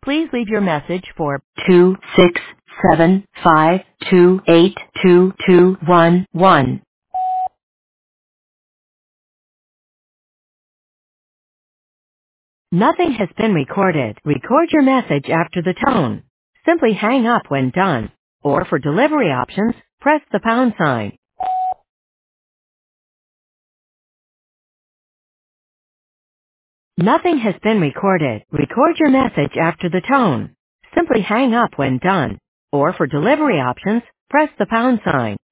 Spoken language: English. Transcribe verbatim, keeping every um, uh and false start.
Please leave your message for two six seven five two eight two two one one. Nothing has been recorded. Record your message after the tone. Simply hang up when done. Or for delivery options, press the pound sign. Nothing has been recorded. Record your message after the tone. Simply hang up when done. Or for delivery options, press the pound sign.